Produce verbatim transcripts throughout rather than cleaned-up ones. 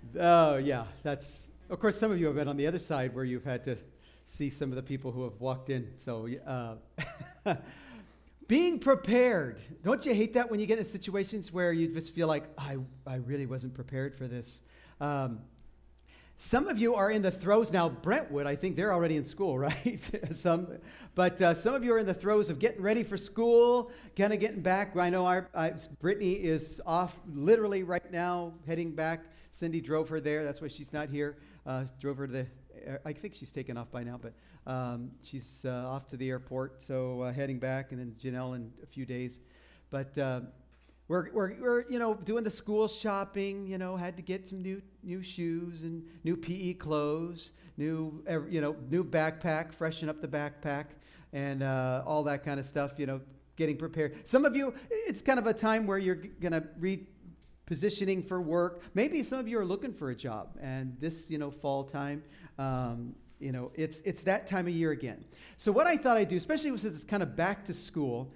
Oh, yeah. That's, of course, some of you have been on the other side where you've had to see some of the people who have walked in. So, uh, being prepared. Don't you hate that when you get in situations where you just feel like, I, I really wasn't prepared for this? Um, some of you are in the throes now. Brentwood, I think they're already in school, right? some, but uh, some of you are in the throes of getting ready for school, kind of getting back. I know our I, Brittany is off literally right now, heading back. Cindy drove her there. That's why she's not here. Uh, drove her to the, I think she's taken off by now, but um, she's uh, off to the airport, so uh, heading back, and then Janelle in a few days. But uh, we're, we're, we're, you know, doing the school shopping, you know, had to get some new new shoes and new P E clothes, new, you know, new backpack, freshen up the backpack, and uh, all that kind of stuff, you know, getting prepared. Some of you, it's kind of a time where you're going to read positioning for work. Maybe some of you are looking for a job, and this, you know, fall time, um, you know, it's it's that time of year again. So what I thought I'd do, especially since it's kind of back to school,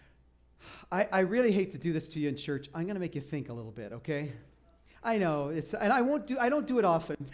I, I really hate to do this to you in church. I'm going to make you think a little bit, okay? I know, it's, and I won't do, I don't do it often,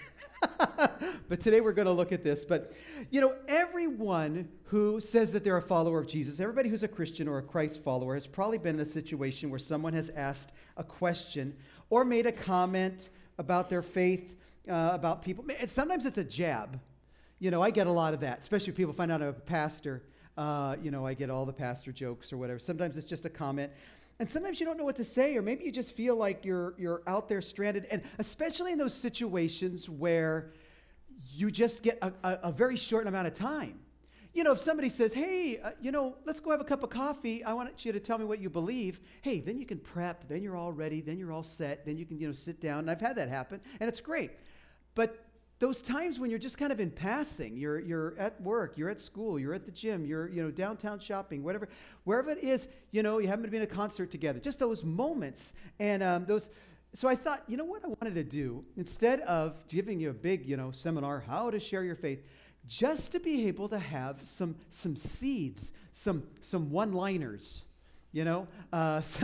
but today we're going to look at this. But, you know, everyone who says that they're a follower of Jesus, everybody who's a Christian or a Christ follower has probably been in a situation where someone has asked a question or made a comment about their faith, uh, about people. Sometimes it's a jab. You know, I get a lot of that, especially when people find out I'm a pastor. Uh, you know, I get all the pastor jokes or whatever. Sometimes it's just a comment. And sometimes you don't know what to say, or maybe you just feel like you're you're out there stranded. And especially in those situations where you just get a, a, a very short amount of time. You know, if somebody says, hey, uh, you know, let's go have a cup of coffee. I want you to tell me what you believe. Hey, then you can prep. Then you're all ready. Then you're all set. Then you can, you know, sit down. And I've had that happen, and it's great. But those times when you're just kind of in passing, you're you're at work, you're at school, you're at the gym, you're, you know, downtown shopping, whatever, wherever it is, you know, you happen to be in a concert together, just those moments. And um, those, so I thought, you know what I wanted to do, instead of giving you a big, you know, seminar, how to share your faith, just to be able to have some some seeds, some some one-liners, you know, uh, so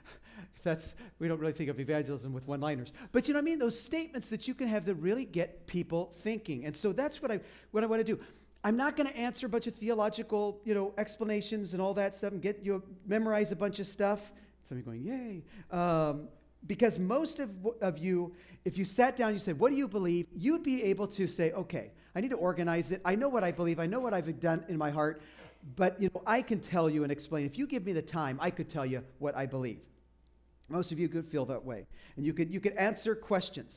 That's, we don't really think of evangelism with one-liners. But you know what I mean? Those statements that you can have that really get people thinking. And so that's what I what I want to do. I'm not going to answer a bunch of theological, you know, explanations and all that stuff and get you memorize a bunch of stuff. Somebody going, yay. Um, because most of, of you, if you sat down and you said, what do you believe? You'd be able to say, okay, I need to organize it. I know what I believe. I know what I've done in my heart. But, you know, I can tell you and explain. If you give me the time, I could tell you what I believe. Most of you could feel that way. And you could you could answer questions.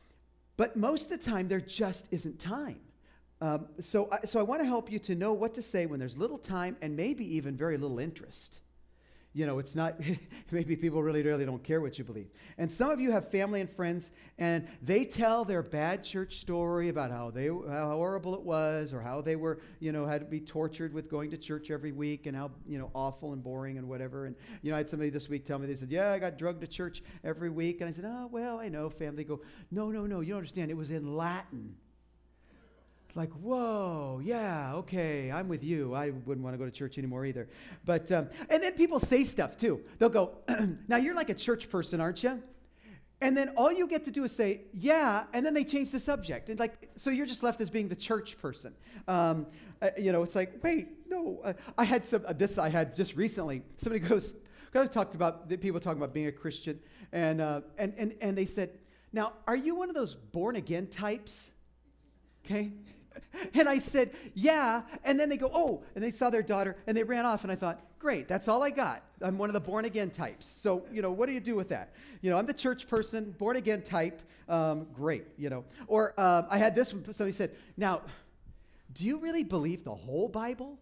But most of the time, there just isn't time. Um, so, I, so I want to help you to know what to say when there's little time and maybe even very little interest. You know, it's not, maybe people really, really don't care what you believe. And some of you have family and friends, and they tell their bad church story about how they, how horrible it was, or how they were, you know, had to be tortured with going to church every week, and how, you know, awful and boring and whatever. And, you know, I had somebody this week tell me, they said, yeah, I got drugged to church every week. And I said, oh, well, I know, family. They go, no, no, no, you don't understand. It was in Latin. Like, whoa, yeah, okay, I'm with you. I wouldn't want to go to church anymore either. But, um, and then people say stuff too. They'll go, now you're like a church person, aren't you? And then all you get to do is say, yeah, and then they change the subject. And like, so you're just left as being the church person. Um, uh, you know, it's like, wait, no, uh, I had some, uh, this I had just recently. Somebody goes, I talked about, the people talking about being a Christian, and, uh, and, and, and they said, now, are you one of those born-again types? Okay. And I said, yeah. And then they go, oh, and they saw their daughter and they ran off. And I thought, great, that's all I got. I'm one of the born again types. So, you know, what do you do with that? You know, I'm the church person, born again type. Um, great, you know. Or um, I had this one, somebody said, now, do you really believe the whole Bible?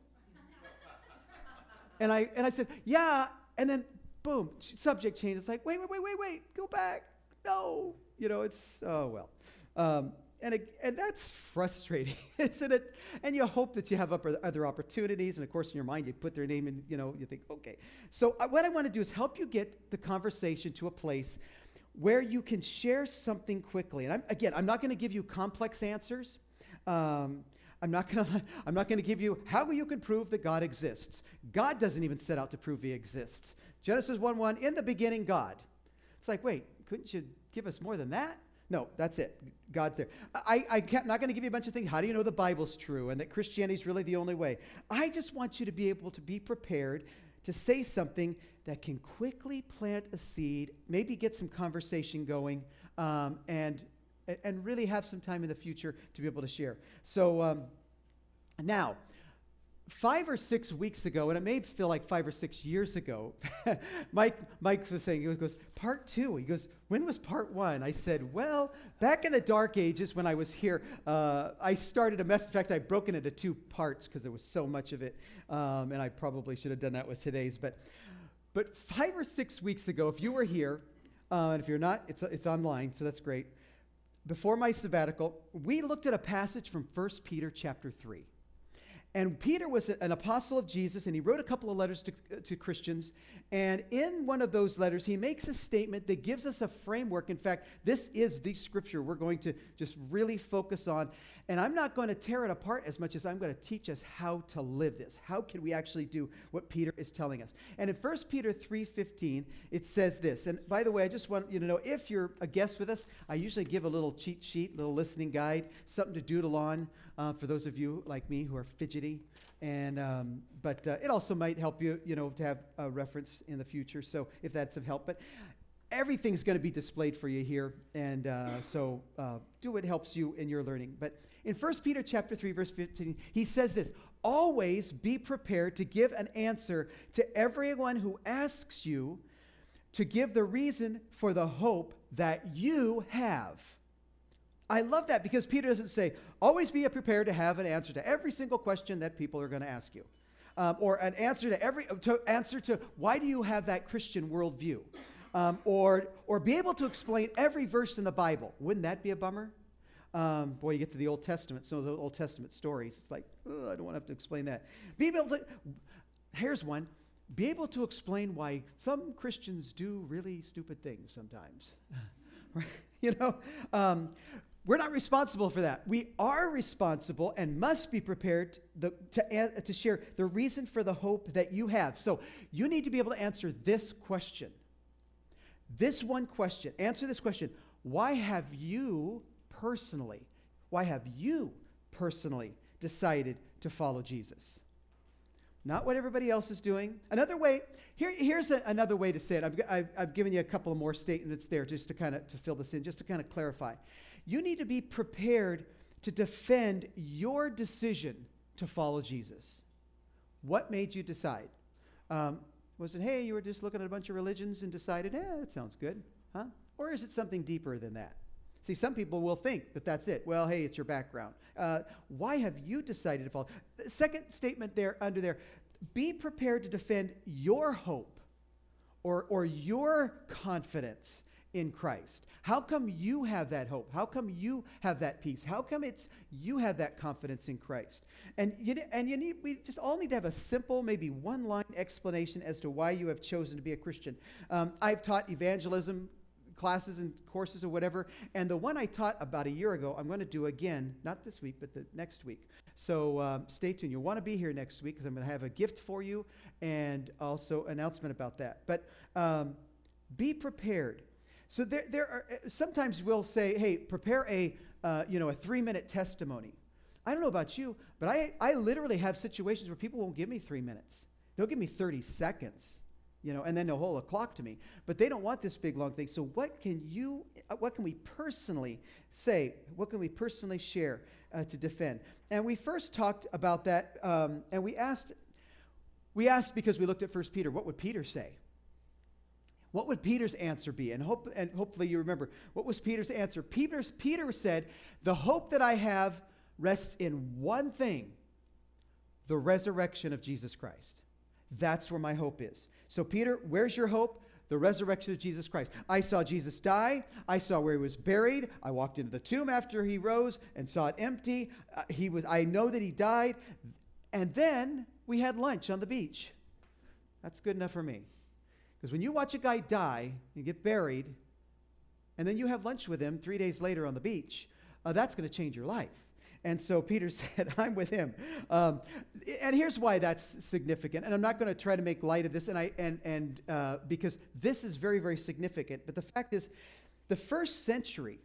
and I and I said, yeah. And then, boom, subject change. It's like, wait, wait, wait, wait, wait, go back. No. You know, it's, oh, well. Um, And it, and that's frustrating, isn't it? And you hope that you have other opportunities, and of course in your mind you put their name in, you know, you think, okay. So uh, what I want to do is help you get the conversation to a place where you can share something quickly. And I'm, again, I'm not going to give you complex answers. Um, I'm not going to I'm not going to give you how you can prove that God exists. God doesn't even set out to prove he exists. Genesis one one, in the beginning God. It's like, wait, couldn't you give us more than that? No, that's it. God's there. I, I can't, I'm not going to give you a bunch of things. How do you know the Bible's true and that Christianity is really the only way? I just want you to be able to be prepared to say something that can quickly plant a seed, maybe get some conversation going, um, and and really have some time in the future to be able to share. So um, now, five or six weeks ago, and it may feel like five or six years ago, Mike Mike was saying, he goes, part two. He goes, when was part one? I said, well, back in the dark ages when I was here, uh, I started a mess. In fact, I've broken it into two parts because there was so much of it, um, and I probably should have done that with today's. But but five or six weeks ago, if you were here, uh, and if you're not, it's it's online, so that's great. Before my sabbatical, we looked at a passage from First Peter chapter three. And Peter was an apostle of Jesus, and he wrote a couple of letters to, to Christians. And in one of those letters, he makes a statement that gives us a framework. In fact, this is the scripture we're going to just really focus on. And I'm not going to tear it apart as much as I'm going to teach us how to live this. How can we actually do what Peter is telling us? And in First Peter three fifteen, it says this. And by the way, I just want you to know, if you're a guest with us, I usually give a little cheat sheet, little listening guide, something to doodle on uh, for those of you like me who are fidgety. And um, but uh, it also might help you, you know, to have a reference in the future. So if that's of help, but everything's going to be displayed for you here, and uh, so uh, do what helps you in your learning. But in First Peter chapter three, verse fifteen, he says this: "Always be prepared to give an answer to everyone who asks you to give the reason for the hope that you have." I love that because Peter doesn't say, always be prepared to have an answer to every single question that people are going to ask you. Um, or an answer to every, to answer to why do you have that Christian worldview? Um, or, or be able to explain every verse in the Bible. Wouldn't that be a bummer? Um, boy, you get to the Old Testament, some of the Old Testament stories. It's like, oh, I don't want to have to explain that. Be able to, here's one. Be able to explain why some Christians do really stupid things sometimes. Right? You know, um, we're not responsible for that. We are responsible and must be prepared the, to, to share the reason for the hope that you have. So you need to be able to answer this question. This one question. Answer this question. Why have you personally, why have you personally decided to follow Jesus? Not what everybody else is doing. Another way, here, here's a, another way to say it. I've, I've, I've given you a couple of more statements there just to kind of to fill this in, just to kind of clarify. You need to be prepared to defend your decision to follow Jesus. What made you decide? Um, was it, hey, you were just looking at a bunch of religions and decided, eh, that sounds good, huh? Or is it something deeper than that? See, some people will think that that's it. Well, hey, it's your background. Uh, why have you decided to follow? The second statement there, under there, be prepared to defend your hope or, or your confidence in Christ. How come you have that hope? How come you have that peace? How come it's you have that confidence in Christ? And you and you need we just all need to have a simple, maybe one line explanation as to why you have chosen to be a Christian. Um, I've taught evangelism classes and courses or whatever, and the one I taught about a year ago, I'm going to do again, not this week, but the next week. So um, stay tuned. You'll want to be here next week because I'm going to have a gift for you and also announcement about that. But um, be prepared. So there, there are sometimes we'll say, "Hey, prepare a, uh, you know, a three-minute testimony." I don't know about you, but I, I literally have situations where people won't give me three minutes. They'll give me thirty seconds, you know, and then they'll hold a clock to me. But they don't want this big long thing. So what can you, what can we personally say? What can we personally share uh, to defend? And we first talked about that, um, and we asked, we asked because we looked at First Peter. What would Peter say? What would Peter's answer be? And hope, and hopefully you remember. What was Peter's answer? Peter's, Peter said, the hope that I have rests in one thing, the resurrection of Jesus Christ. That's where my hope is. So Peter, where's your hope? The resurrection of Jesus Christ. I saw Jesus die. I saw where he was buried. I walked into the tomb after he rose and saw it empty. Uh, he was. I know that he died. And then we had lunch on the beach. That's good enough for me. Because when you watch a guy die and get buried, and then you have lunch with him three days later on the beach, uh, that's going to change your life. And so Peter said, I'm with him. Um, and here's why that's significant. And I'm not going to try to make light of this, and I and and uh, because this is very, very significant. But the fact is, the first century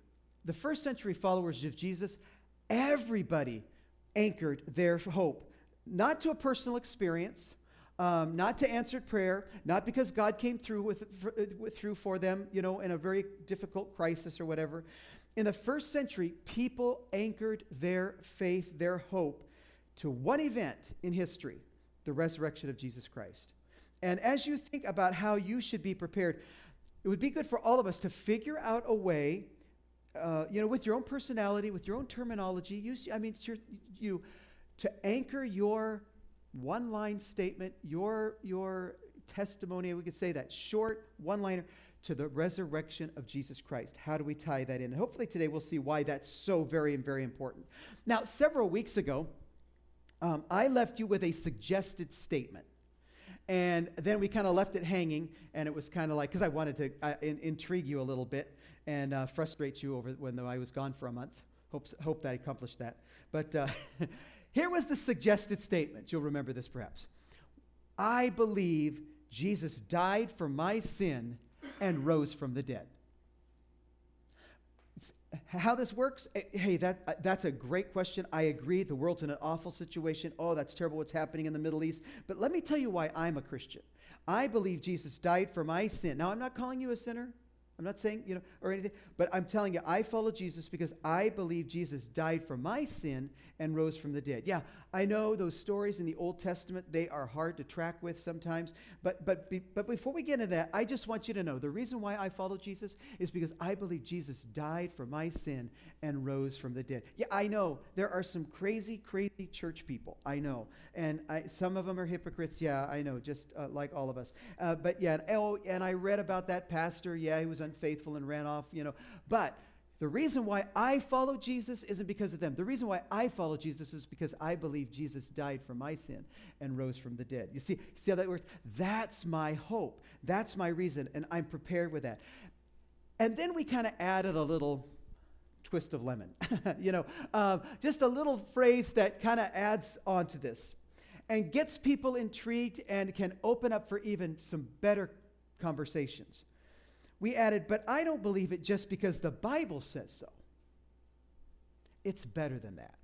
the first century followers of Jesus, everybody anchored their hope, not to a personal experience, um, not to answered prayer, not because God came through with, for, with through for them, you know, in a very difficult crisis or whatever. In the first century, people anchored their faith, their hope, to one event in history, the resurrection of Jesus Christ. And as you think about how you should be prepared, it would be good for all of us to figure out a way, uh, you know, with your own personality, with your own terminology. Use, I mean, it's your, you to anchor your one-line statement, your your testimony. We could say that short one-liner to the resurrection of Jesus Christ. How do we tie that in? And hopefully today we'll see why that's so very and very important. Now, several weeks ago, um, I left you with a suggested statement. And then we kind of left it hanging, and it was kind of like, because I wanted to uh, in, intrigue you a little bit and uh, frustrate you over when I was gone for a month. Hope, hope that I accomplished that. But uh, here was the suggested statement. You'll remember this perhaps. I believe Jesus died for my sin and rose from the dead. How this works? Hey, that that's a great question. I agree. The world's in an awful situation. Oh, that's terrible what's happening in the Middle East. But let me tell you why I'm a Christian. I believe Jesus died for my sin. Now, I'm not calling you a sinner. I'm not saying, you know, or anything, but I'm telling you, I follow Jesus because I believe Jesus died for my sin and rose from the dead. Yeah, I know those stories in the Old Testament, they are hard to track with sometimes, but but be, but before we get into that, I just want you to know the reason why I follow Jesus is because I believe Jesus died for my sin and rose from the dead. Yeah, I know there are some crazy, crazy church people. I know, and I, some of them are hypocrites. Yeah, I know, just uh, like all of us. Uh, but yeah, and, oh, and I read about that pastor. Yeah, he was unfaithful and ran off, you know. But the reason why I follow Jesus isn't because of them. The reason why I follow Jesus is because I believe Jesus died for my sin and rose from the dead. You see, see how that works? That's my hope. That's my reason, and I'm prepared with that. And then we kind of added a little twist of lemon, you know, um, just a little phrase that kind of adds on to this and gets people intrigued and can open up for even some better conversations. We added, but I don't believe it just because the Bible says so. It's better than that.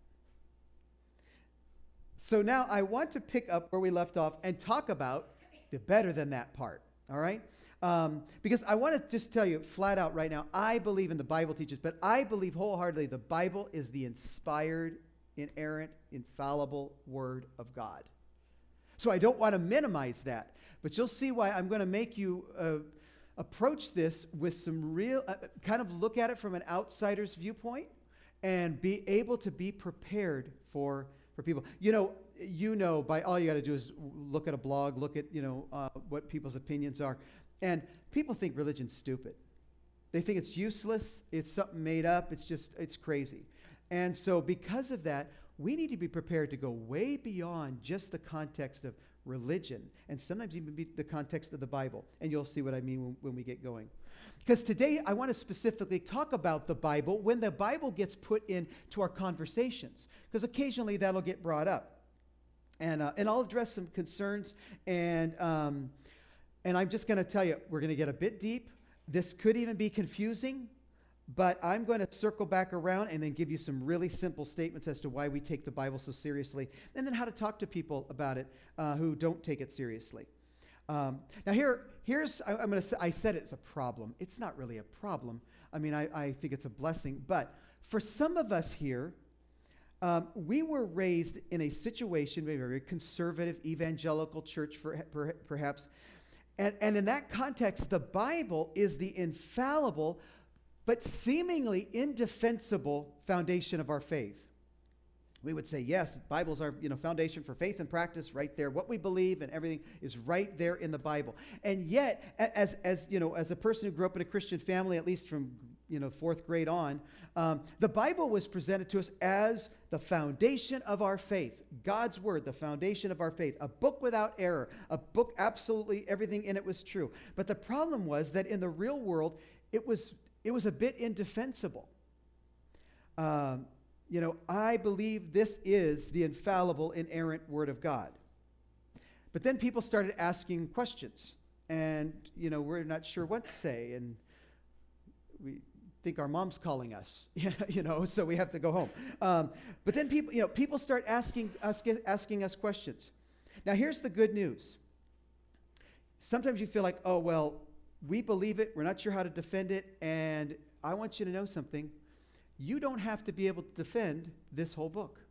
So now I want to pick up where we left off and talk about the better than that part, all right? Um, because I want to just tell you flat out right now, I believe in the Bible teaches, but I believe wholeheartedly the Bible is the inspired, inerrant, infallible Word of God. So I don't want to minimize that, but you'll see why I'm going to make you uh, approach this with some real, uh, kind of look at it from an outsider's viewpoint and be able to be prepared for, for people. You know, you know, by all you got to do is look at a blog, look at, you know, uh, what people's opinions are. And people think religion's stupid. They think it's useless. It's something made up. It's just, it's crazy. And so because of that, we need to be prepared to go way beyond just the context of religion, and sometimes even be the context of the Bible. And you'll see what I mean when, when we get going. Because today I want to specifically talk about the Bible when the Bible gets put into our conversations, because occasionally that'll get brought up. And uh, and I'll address some concerns, and um, and I'm just going to tell you, we're going to get a bit deep. This could even be confusing, but I'm going to circle back around and then give you some really simple statements as to why we take the Bible so seriously, and then how to talk to people about it uh, who don't take it seriously. Um, now here, here's, I, I'm going to say, I said it's a problem. It's not really a problem. I mean, I, I think it's a blessing, but for some of us here, um, we were raised in a situation, maybe a very conservative evangelical church for, per, perhaps, and, and in that context, the Bible is the infallible but seemingly indefensible foundation of our faith. We would say, yes, the Bible's our, you know, foundation for faith and practice right there. What we believe and everything is right there in the Bible. And yet, as, as you know, as a person who grew up in a Christian family, at least from, you know, fourth grade on, um, the Bible was presented to us as the foundation of our faith. God's Word, the foundation of our faith. A book without error. A book, absolutely everything in it was true. But the problem was that in the real world, it was It was a bit indefensible. Um, you know, I believe this is the infallible, inerrant Word of God. But then people started asking questions, and, you know, we're not sure what to say. And we think our mom's calling us, you know, so we have to go home. Um, but then people, you know, people start asking us, asking us questions. Now, here's the good news. Sometimes you feel like, oh, well, we believe it, we're not sure how to defend it, and I want you to know something. You don't have to be able to defend this whole book.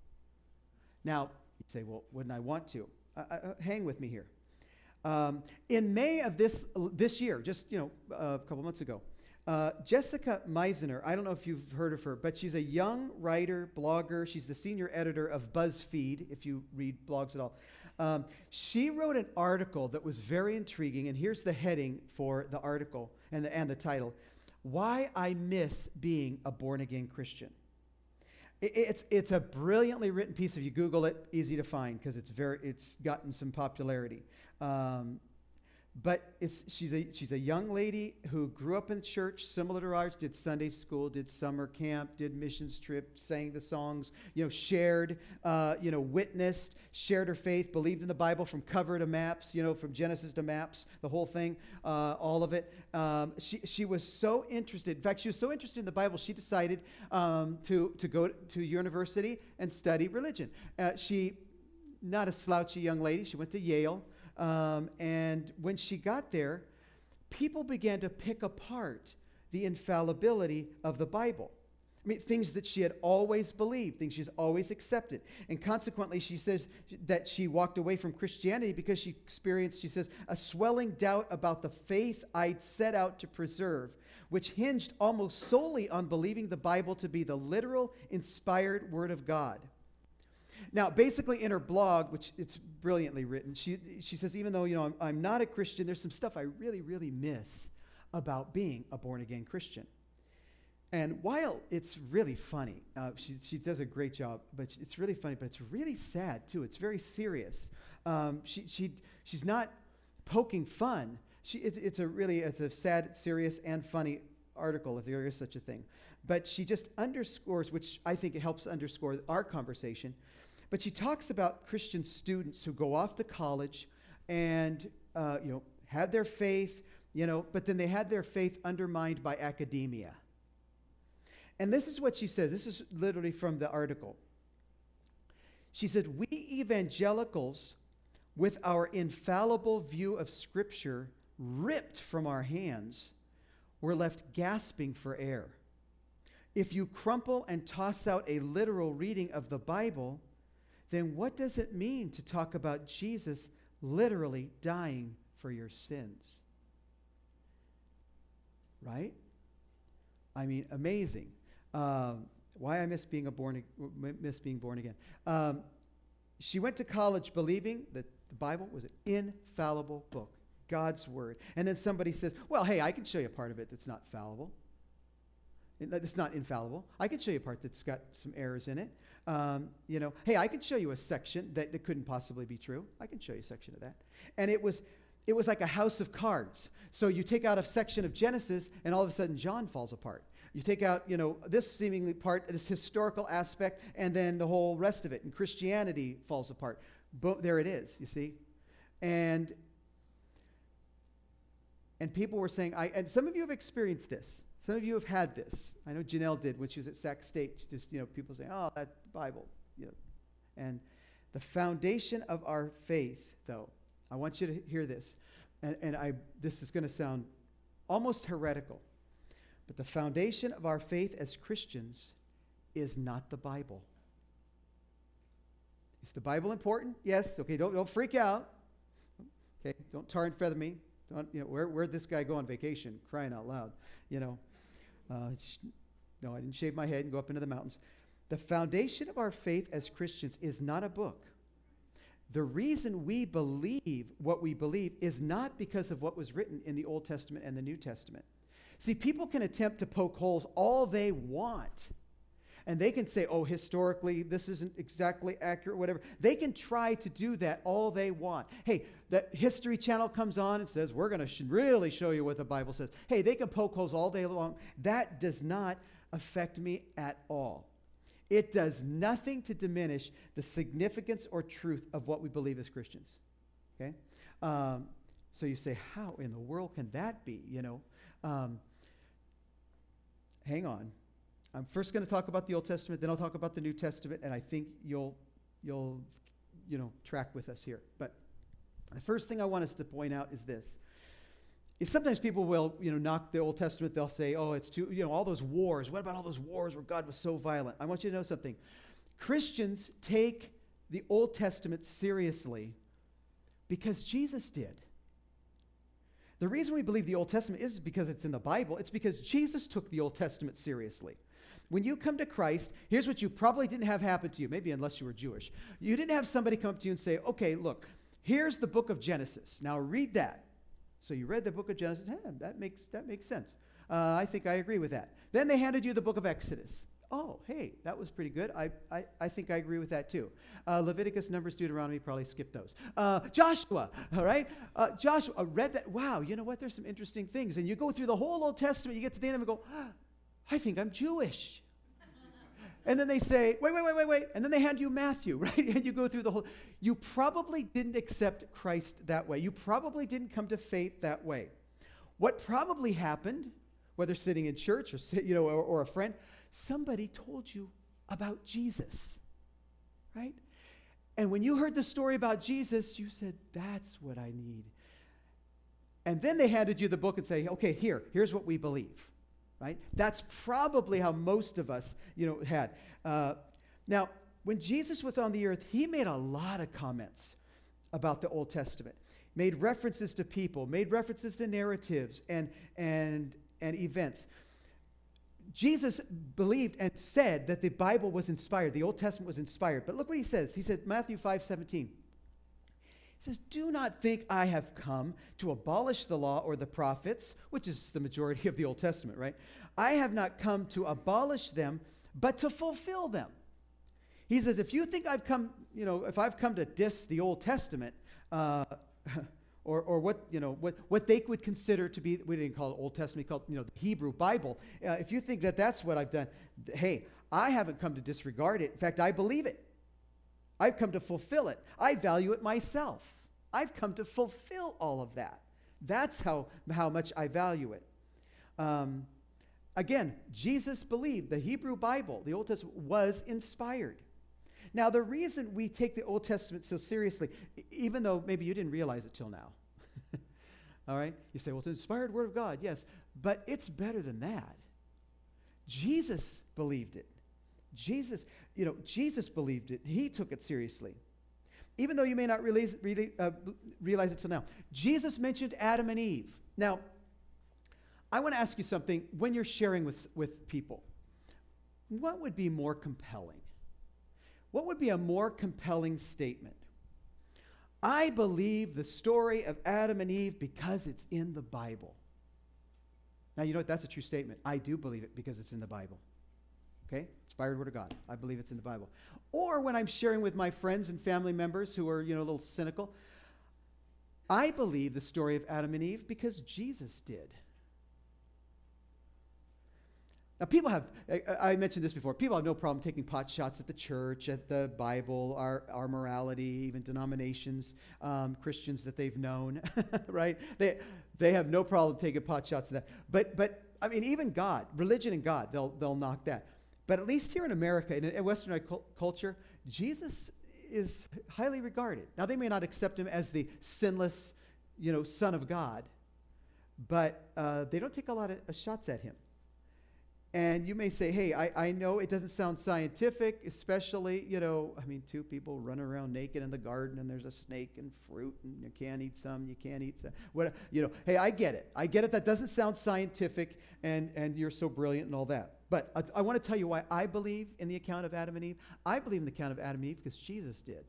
Now, you say, well, wouldn't I want to? Uh, uh, hang with me here. Um, in May of this this year, just, you know, uh, a couple months ago, uh, Jessica Meisner, I don't know if you've heard of her, but she's a young writer, blogger. She's the senior editor of BuzzFeed, if you read blogs at all. Um, she wrote an article that was very intriguing, and here's the heading for the article and the, and the title, Why I Miss Being a Born-Again Christian. It, it's, it's a brilliantly written piece. If you Google it, easy to find because it's very it's gotten some popularity. Um, but it's she's a she's a young lady who grew up in church, similar to ours, did Sunday school, did summer camp, did missions trip, sang the songs, you know, shared, uh, you know, witnessed, shared her faith, believed in the Bible from cover to maps, you know, from Genesis to maps, the whole thing, uh, all of it. Um, she she was so interested. In fact, she was so interested in the Bible, she decided um, to to go to university and study religion. Uh, she, not a slouchy young lady, she went to Yale. Um, and when she got there, people began to pick apart the infallibility of the Bible. I mean, things that she had always believed, things she's always accepted. And consequently, she says that she walked away from Christianity because she experienced, she says, a swelling doubt about the faith I'd set out to preserve, which hinged almost solely on believing the Bible to be the literal, inspired Word of God. Now, basically in her blog, which it's brilliantly written, she she says, even though, you know, I'm, I'm not a Christian, there's some stuff I really, really miss about being a born-again Christian. And while it's really funny, uh, she she does a great job, but it's really funny, but it's really sad, too. It's very serious. Um, she she she's not poking fun. She it's, it's a really, it's a sad, serious, and funny article, if there is such a thing. But she just underscores, which I think it helps underscore our conversation. But she talks about Christian students who go off to college and, uh, you know, had their faith, you know, but then they had their faith undermined by academia. And this is what she says. This is literally from the article. She said, we evangelicals, with our infallible view of Scripture ripped from our hands, were left gasping for air. If you crumple and toss out a literal reading of the Bible, then what does it mean to talk about Jesus literally dying for your sins? Right? I mean, amazing. Um, why I miss being a born miss being born again. Um, she went to college believing that the Bible was an infallible book, God's word. And then somebody says, "Well, hey, I can show you a part of it that's not fallible. It's not infallible. I can show you a part that's got some errors in it. Um, you know, hey, I can show you a section that, that couldn't possibly be true. I can show you a section of that." And it was, it was like a house of cards. So you take out a section of Genesis, and all of a sudden John falls apart. You take out, you know, this seemingly part, this historical aspect, and then the whole rest of it, and Christianity falls apart. Bo- there it is, you see. And and people were saying, I and some of you have experienced this. Some of you have had this. I know Janelle did when she was at Sac State. Just, you know, people saying, "Oh, that Bible," you know. And the foundation of our faith, though, I want you to hear this, and, and I this is going to sound almost heretical, but the foundation of our faith as Christians is not the Bible. Is the Bible important? Yes. Okay. Don't don't freak out. Okay. Don't tar and feather me. Don't, you know, where where'd this guy go on vacation? Crying out loud, you know. Uh, no, I didn't shave my head and go up into the mountains. The foundation of our faith as Christians is not a book. The reason we believe what we believe is not because of what was written in the Old Testament and the New Testament. See, people can attempt to poke holes all they want. And they can say, oh, historically, this isn't exactly accurate, whatever. They can try to do that all they want. Hey, the History Channel comes on and says, we're going to sh- really show you what the Bible says. Hey, they can poke holes all day long. That does not affect me at all. It does nothing to diminish the significance or truth of what we believe as Christians. Okay? Um, so you say, how in the world can that be, you know? Um, hang on. I'm first going to talk about the Old Testament, then I'll talk about the New Testament, and I think you'll, you'll, you know, track with us here. But the first thing I want us to point out is this. Is sometimes people will, you know, knock the Old Testament. They'll say, oh, it's too, you know, all those wars. What about all those wars where God was so violent? I want you to know something. Christians take the Old Testament seriously because Jesus did. The reason we believe the Old Testament is because it's in the Bible. It's because Jesus took the Old Testament seriously. When you come to Christ, here's what you probably didn't have happen to you, maybe unless you were Jewish. You didn't have somebody come up to you and say, okay, look, here's the book of Genesis. Now read that. So you read the book of Genesis. Hey, that makes, that makes sense. Uh, I think I agree with that. Then they handed you the book of Exodus. Oh, hey, that was pretty good. I, I, I think I agree with that too. Uh, Leviticus, Numbers, Deuteronomy, probably skip those. Uh, Joshua, all right? Uh, Joshua, I read that. Wow, you know what? There's some interesting things. And you go through the whole Old Testament, you get to the end and go, ah, I think I'm Jewish. And then they say, wait, wait, wait, wait, wait. And then they hand you Matthew, right? And you go through the whole. You probably didn't accept Christ that way. You probably didn't come to faith that way. What probably happened, whether sitting in church or, you know, or, or a friend, somebody told you about Jesus, right? And when you heard the story about Jesus, you said, that's what I need. And then they handed you the book and say, okay, here, here's what we believe, right? That's probably how most of us, you know, had. Uh, now, when Jesus was on the earth, he made a lot of comments about the Old Testament, made references to people, made references to narratives and, and, and events. Jesus believed and said that the Bible was inspired. The Old Testament was inspired. But look what he says. He said, Matthew five seventeen. He says, do not think I have come to abolish the law or the prophets, which is the majority of the Old Testament, right? I have not come to abolish them, but to fulfill them. He says, if you think I've come, you know, if I've come to diss the Old Testament, uh, Or, or what, you know, what, what they would consider to be, we didn't call it Old Testament, we called, you know, the Hebrew Bible. Uh, if you think that that's what I've done, th- hey, I haven't come to disregard it. In fact, I believe it. I've come to fulfill it. I value it myself. I've come to fulfill all of that. That's how, how much I value it. Um, again, Jesus believed the Hebrew Bible, the Old Testament, was inspired. Now, the reason we take the Old Testament so seriously, even though maybe you didn't realize it till now, all right? You say, well, it's an inspired word of God, yes, but it's better than that. Jesus believed it. Jesus, you know, Jesus believed it. He took it seriously. Even though you may not realize, really, uh, realize it till now. Jesus mentioned Adam and Eve. Now, I want to ask you something. When you're sharing with, with people, what would be more compelling? What would be a more compelling statement? I believe the story of Adam and Eve because it's in the Bible. Now, you know what? That's a true statement. I do believe it because it's in the Bible. Okay? Inspired word of God. I believe it's in the Bible. Or when I'm sharing with my friends and family members who are, you know, a little cynical, I believe the story of Adam and Eve because Jesus did. Now, people have, I, I mentioned this before, people have no problem taking pot shots at the church, at the Bible, our, our morality, even denominations, um, Christians that they've known, right? They they have no problem taking pot shots at that. But, but I mean, even God, religion and God, they'll, they'll knock that. But at least here in America, in, in Western culture, Jesus is highly regarded. Now, they may not accept him as the sinless, you know, Son of God, but uh, they don't take a lot of uh, shots at him. And you may say, hey, I, I know it doesn't sound scientific, especially, you know, I mean, two people running around naked in the garden and there's a snake and fruit and you can't eat some, you can't eat some. What, you know, hey, I get it. I get it. That doesn't sound scientific and, and you're so brilliant and all that. But I, I want to tell you why I believe in the account of Adam and Eve. I believe in the account of Adam and Eve because Jesus did.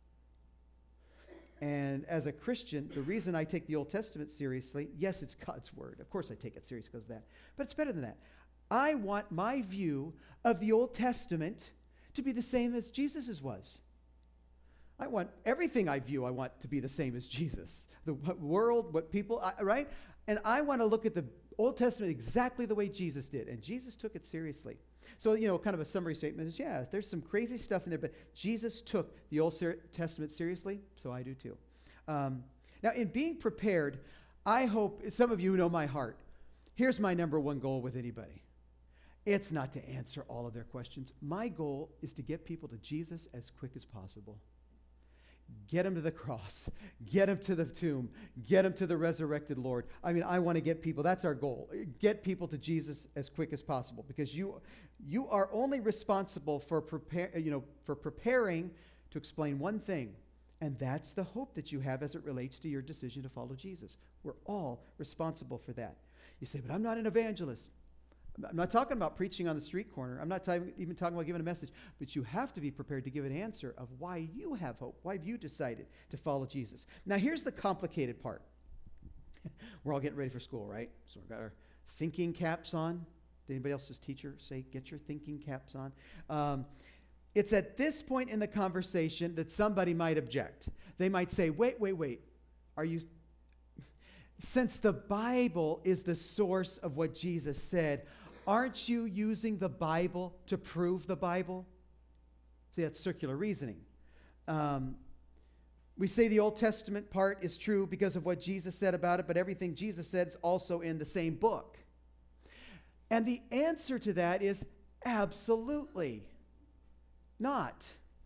And as a Christian, the reason I take the Old Testament seriously, yes, it's God's word. Of course I take it seriously because of that. But it's better than that. I want my view of the Old Testament to be the same as Jesus's was. I want everything I view, I want to be the same as Jesus. The world, what people, right? And I want to look at the Old Testament exactly the way Jesus did. And Jesus took it seriously. So, you know, kind of a summary statement is, yeah, there's some crazy stuff in there, but Jesus took the Old Testament seriously, so I do too. Um, now, in being prepared, I hope, some of you know my heart. Here's my number one goal with anybody. It's not to answer all of their questions. My goal is to get people to Jesus as quick as possible. Get them to the cross. Get them to the tomb. Get them to the resurrected Lord. I mean, I want to get people. That's our goal. Get people to Jesus as quick as possible, because you, you are only responsible for prepare, you know, for preparing to explain one thing, and that's the hope that you have as it relates to your decision to follow Jesus. We're all responsible for that. You say, but I'm not an evangelist. I'm not talking about preaching on the street corner. I'm not t- even talking about giving a message. But you have to be prepared to give an answer of why you have hope, why have you decided to follow Jesus. Now, here's the complicated part. We're all getting ready for school, right? So we've got our thinking caps on. Did anybody else's teacher say, get your thinking caps on? Um, it's at this point in the conversation that somebody might object. They might say, wait, wait, wait. Are you... Since the Bible is the source of what Jesus said, aren't you using the Bible to prove the Bible? See, that's circular reasoning. Um, we say the Old Testament part is true because of what Jesus said about it, but everything Jesus said is also in the same book. And the answer to that is absolutely not.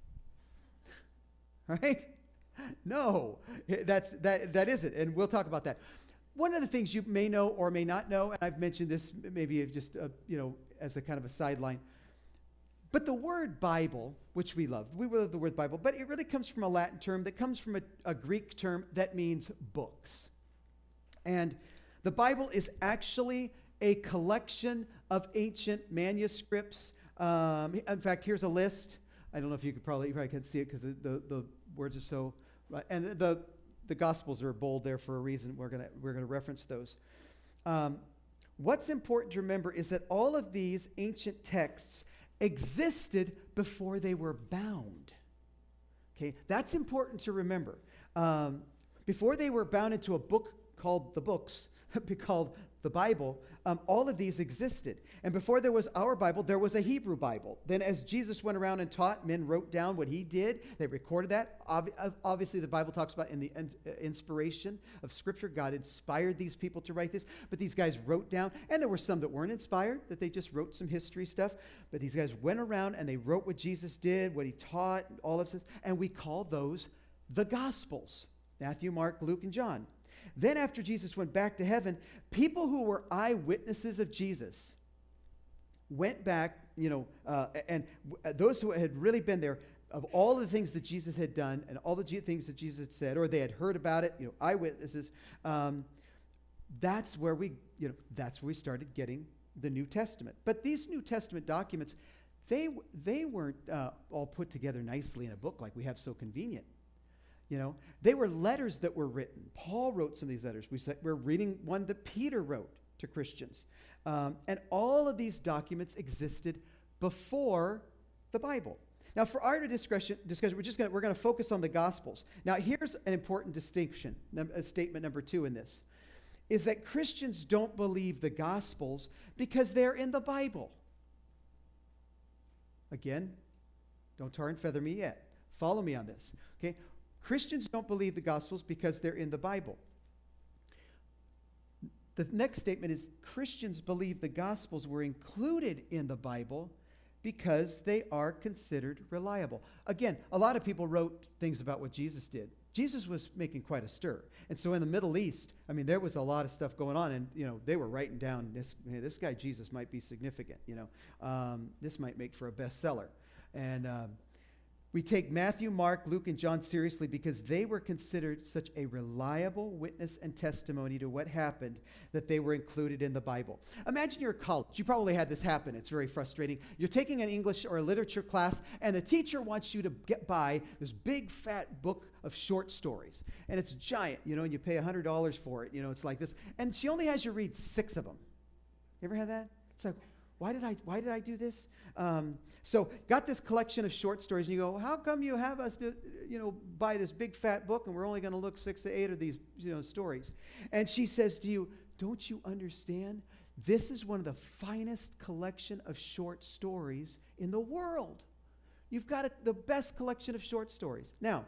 Right? No, that's, that, that isn't, and we'll talk about that. One of the things you may know or may not know, and I've mentioned this maybe just uh, you know as a kind of a sideline, but the word Bible, which we love, we love the word Bible, but it really comes from a Latin term that comes from a, a Greek term that means books. And the Bible is actually a collection of ancient manuscripts. Um, in fact, here's a list. I don't know if you could probably, you probably can't see it because the, the, the words are so, right. And the The Gospels are bold there for a reason. We're going to we're going to reference those. Um, what's important to remember is that all of these ancient texts existed before they were bound. Okay, that's important to remember. Um, before they were bound into a book called the books, called the Bible, um, all of these existed. And before there was our Bible, there was a Hebrew Bible. Then as Jesus went around and taught, men wrote down what he did. They recorded that. Ob- obviously, the Bible talks about in the in- inspiration of Scripture, God inspired these people to write this. But these guys wrote down, and there were some that weren't inspired, that they just wrote some history stuff. But these guys went around and they wrote what Jesus did, what he taught, all of this. And we call those the Gospels. Matthew, Mark, Luke, and John. Then after Jesus went back to heaven, people who were eyewitnesses of Jesus went back, you know, uh, and w- those who had really been there, of all the things that Jesus had done and all the G- things that Jesus had said, or they had heard about it, you know, eyewitnesses, um, that's where we, you know, that's where we started getting the New Testament. But these New Testament documents, they they weren't uh, all put together nicely in a book like we have so convenient. You know, they were letters that were written. Paul wrote some of these letters. We said, we're reading one that Peter wrote to Christians. Um, and all of these documents existed before the Bible. Now, for our discussion, discussion we're just going we're going to focus on the Gospels. Now, here's an important distinction, num- uh, statement number two in this, is that Christians don't believe the Gospels because they're in the Bible. Again, don't tar and feather me yet. Follow me on this, okay? Christians don't believe the Gospels because they're in the Bible. The next statement is Christians believe the Gospels were included in the Bible because they are considered reliable. Again, a lot of people wrote things about what Jesus did. Jesus was making quite a stir. And so in the Middle East, I mean, there was a lot of stuff going on, and, you know, they were writing down, this, hey, this guy Jesus might be significant, you know. Um, this might make for a bestseller. And um, we take Matthew, Mark, Luke, and John seriously because they were considered such a reliable witness and testimony to what happened that they were included in the Bible. Imagine you're at college. You probably had this happen. It's very frustrating. You're taking an English or a literature class, and the teacher wants you to get by this big, fat book of short stories. And it's giant, you know, and you pay one hundred dollars for it. You know, it's like this. And she only has you read six of them. You ever had that? It's like, Why did I why did I do this? Um, so got this collection of short stories, and you go, how come you have us to, you know, buy this big fat book and we're only going to look six to eight of these, you know, stories? And she says to you, don't you understand? This is one of the finest collection of short stories in the world. You've got a, the best collection of short stories. Now,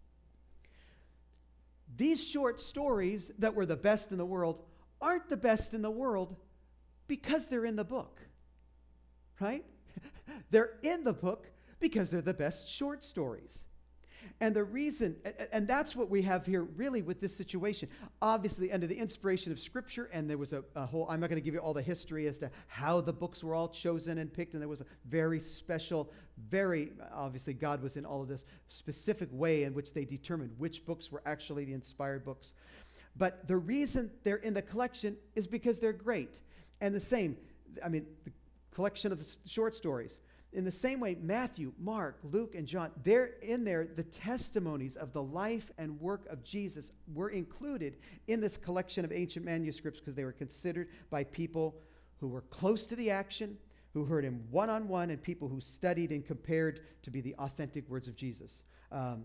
these short stories that were the best in the world aren't the best in the world because they're in the book. right? They're in the book because they're the best short stories. And the reason, and that's what we have here really with this situation. Obviously, under the inspiration of Scripture, and there was a, a whole, I'm not going to give you all the history as to how the books were all chosen and picked, and there was a very special, very, obviously God was in all of this specific way in which they determined which books were actually the inspired books. But the reason they're in the collection is because they're great. And the same, I mean, the collection of short stories. In the same way, Matthew, Mark, Luke, and John, they're in there, the testimonies of the life and work of Jesus were included in this collection of ancient manuscripts because they were considered by people who were close to the action, who heard him one-on-one, and people who studied and compared to be the authentic words of Jesus. Um,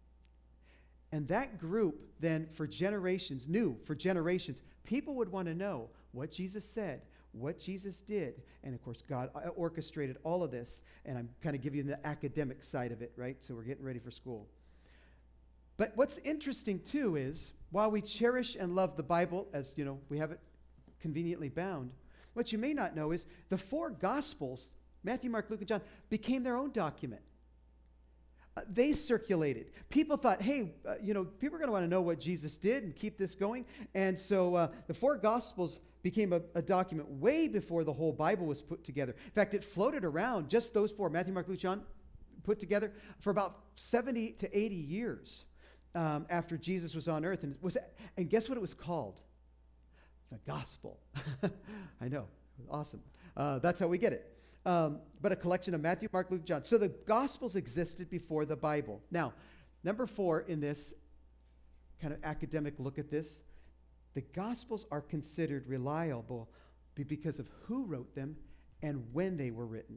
and that group then, for generations, knew for generations, people would want to know what Jesus said, what Jesus did. And of course, God orchestrated all of this. And I'm kind of giving you the academic side of it, right? So we're getting ready for school. But what's interesting too is, while we cherish and love the Bible, as you know, we have it conveniently bound, what you may not know is the four Gospels, Matthew, Mark, Luke, and John, became their own document. Uh, they circulated. People thought, hey, uh, you know, people are going to want to know what Jesus did and keep this going. And so uh, the four Gospels became a, a document way before the whole Bible was put together. In fact, it floated around, just those four, Matthew, Mark, Luke, John, put together for about seventy to eighty years um, after Jesus was on earth. And, it was, and guess what it was called? The Gospel. I know. Awesome. Uh, that's how we get it. Um, but a collection of Matthew, Mark, Luke, John. So the Gospels existed before the Bible. Now, number four in this kind of academic look at this, the Gospels are considered reliable because of who wrote them and when they were written.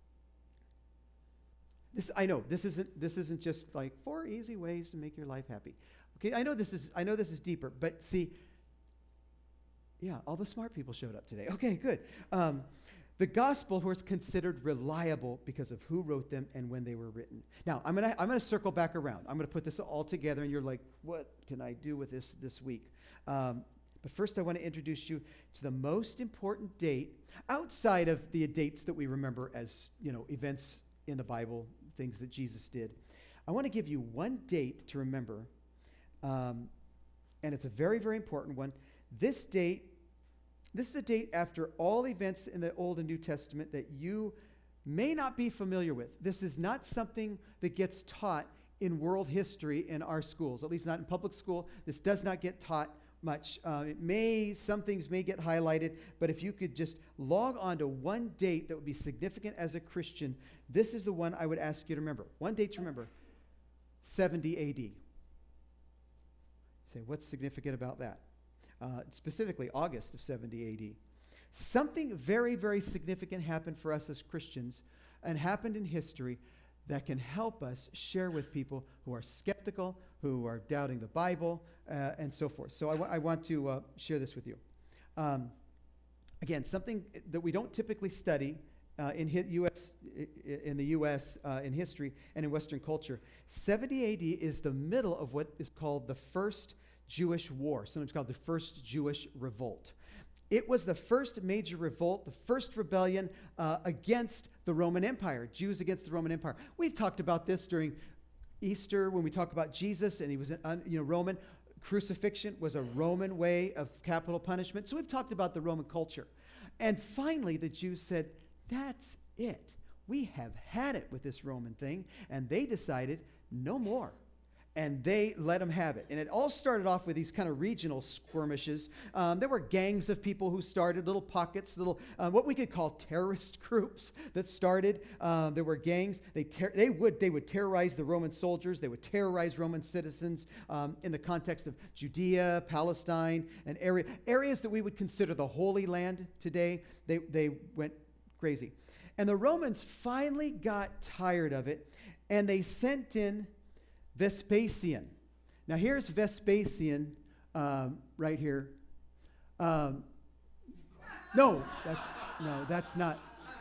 This, I know this isn't this isn't just like four easy ways to make your life happy. Okay, I know this is I know this is deeper, but see, yeah, all the smart people showed up today. Okay, good. Um, The gospel was considered reliable because of who wrote them and when they were written. Now, I'm gonna I'm gonna circle back around. I'm gonna put this all together, and you're like, what can I do with this this week? Um, but first, I want to introduce you to the most important date outside of the dates that we remember as, you know, events in the Bible, things that Jesus did. I want to give you one date to remember, um, and it's a very, very important one. This date. This is a date after all events in the Old and New Testament that you may not be familiar with. This is not something that gets taught in world history in our schools, at least not in public school. This does not get taught much. Uh, it may, some things may get highlighted, but if you could just log on to one date that would be significant as a Christian, this is the one I would ask you to remember. One date to remember, seventy A D. Say, what's significant about that? Uh, specifically August of seventy A D. Something very, very significant happened for us as Christians and happened in history that can help us share with people who are skeptical, who are doubting the Bible, uh, and so forth. So I, w- I want to uh, share this with you. Um, again, something that we don't typically study uh, in hi- U S in the U S uh, in history and in Western culture. seventy A D is the middle of what is called the First Jewish War, sometimes called the First Jewish Revolt. It was the first major revolt, the first rebellion uh, against the Roman Empire, Jews against the Roman Empire. We've talked about this during Easter when we talk about Jesus, and he was, uh, you know, Roman. Crucifixion was a Roman way of capital punishment. So we've talked about the Roman culture. And finally, the Jews said, that's it. We have had it with this Roman thing, and they decided no more. And they let them have it. And it all started off with these kind of regional skirmishes. Um, there were gangs of people who started, little pockets, little, uh, what we could call terrorist groups that started. Um, there were gangs. They ter- they would they would terrorize the Roman soldiers. They would terrorize Roman citizens um, in the context of Judea, Palestine, and area, areas that we would consider the Holy Land today. They, they went crazy. And the Romans finally got tired of it, and they sent in Vespasian. Now here's Vespasian um, right here. Um, no, that's no, that's not.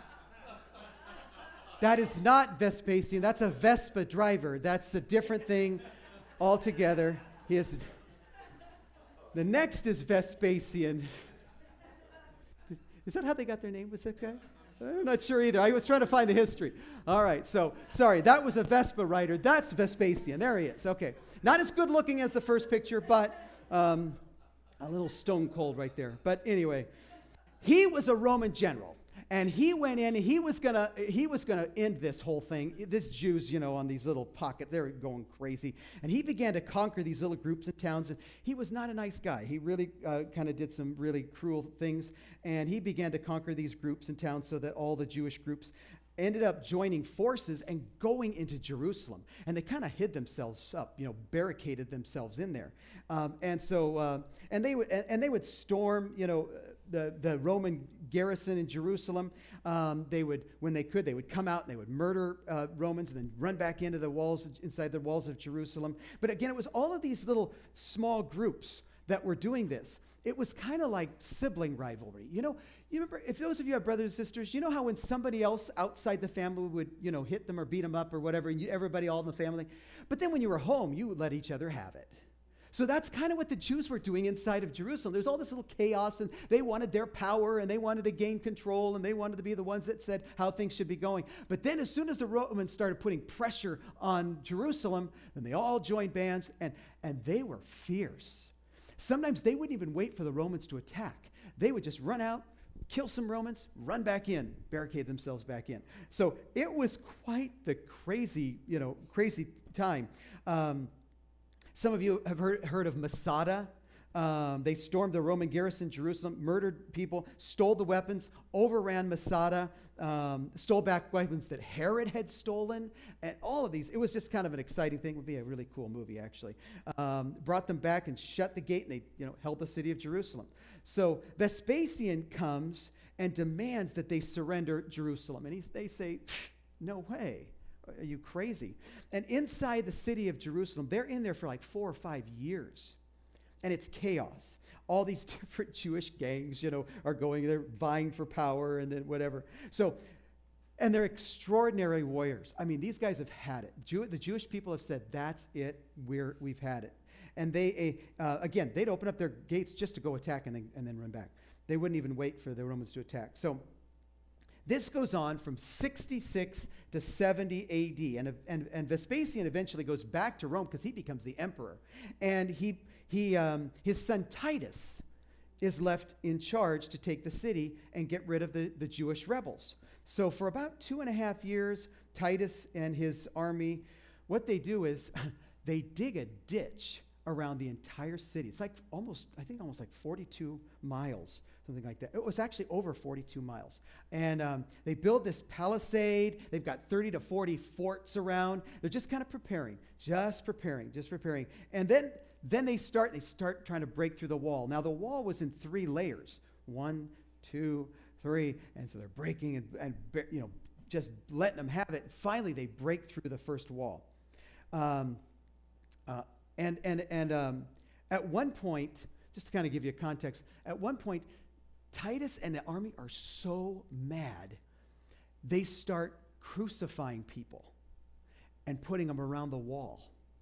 That is not Vespasian. That's a Vespa driver. That's a different thing altogether. He is. The next is Vespasian. Is that how they got their name? Was that guy? I'm not sure either. I was trying to find the history. All right, so, sorry, that was a Vespa rider. That's Vespasian. There he is. Okay. Not as good looking as the first picture, but um, a little stone cold right there. But anyway, he was a Roman general. And he went in, and he was gonna he was gonna end this whole thing. This Jews, you know, on these little pockets, they're going crazy. And he began to conquer these little groups and towns. And he was not a nice guy. He really uh, kind of did some really cruel things. And he began to conquer these groups and towns so that all the Jewish groups ended up joining forces and going into Jerusalem. And they kind of hid themselves up, you know, barricaded themselves in there. Um, and so, uh, and they would and, and they would storm, you know, the the Roman garrison in Jerusalem. Um, they would, when they could, they would come out and they would murder uh, Romans and then run back into the walls, inside the walls of Jerusalem. But again, it was all of these little small groups that were doing this. It was kind of like sibling rivalry. You know, you remember, if those of you have brothers and sisters, you know how when somebody else outside the family would, you know, hit them or beat them up or whatever, and you, everybody all in the family, but then when you were home, you would let each other have it. So that's kind of what the Jews were doing inside of Jerusalem. There's all this little chaos, and they wanted their power, and they wanted to gain control, and they wanted to be the ones that said how things should be going. But then as soon as the Romans started putting pressure on Jerusalem, then they all joined bands, and, and they were fierce. Sometimes they wouldn't even wait for the Romans to attack. They would just run out, kill some Romans, run back in, barricade themselves back in. So it was quite the crazy, you know, crazy time. Um, Some of you have heard, heard of Masada. Um, they stormed the Roman garrison in Jerusalem, murdered people, stole the weapons, overran Masada, um, stole back weapons that Herod had stolen, and all of these. It was just kind of an exciting thing. It would be a really cool movie, actually. Um, brought them back and shut the gate, and they, you know, held the city of Jerusalem. So Vespasian comes and demands that they surrender Jerusalem, and he, they say, "No way. Are you crazy?" And inside the city of Jerusalem, they're in there for like four or five years. And it's chaos. All these different Jewish gangs, you know, are going, they're vying for power and then whatever. So, and they're extraordinary warriors. I mean, these guys have had it. Jew, the Jewish people have said, that's it, we're, we've had it. And they, uh, again, they'd open up their gates just to go attack and then, and then run back. They wouldn't even wait for the Romans to attack. So, this goes on from sixty-six to seventy A D, and, and, and Vespasian eventually goes back to Rome because he becomes the emperor. And he, he, um, his son Titus is left in charge to take the city and get rid of the, the Jewish rebels. So for about two and a half years, Titus and his army, what they do is they dig a ditch around the entire city. It's like almost, I think almost like forty-two miles, something like that. It was actually over forty-two miles. And um, they build this palisade. They've got thirty to forty forts around. They're just kind of preparing, just preparing, just preparing. And then, then they start, they start trying to break through the wall. Now the wall was in three layers. One, two, three. And so they're breaking and, and you know, just letting them have it. Finally, they break through the first wall. Um, uh, And and and um, at one point, just to kind of give you a context, at one point, Titus and the army are so mad, they start crucifying people and putting them around the wall.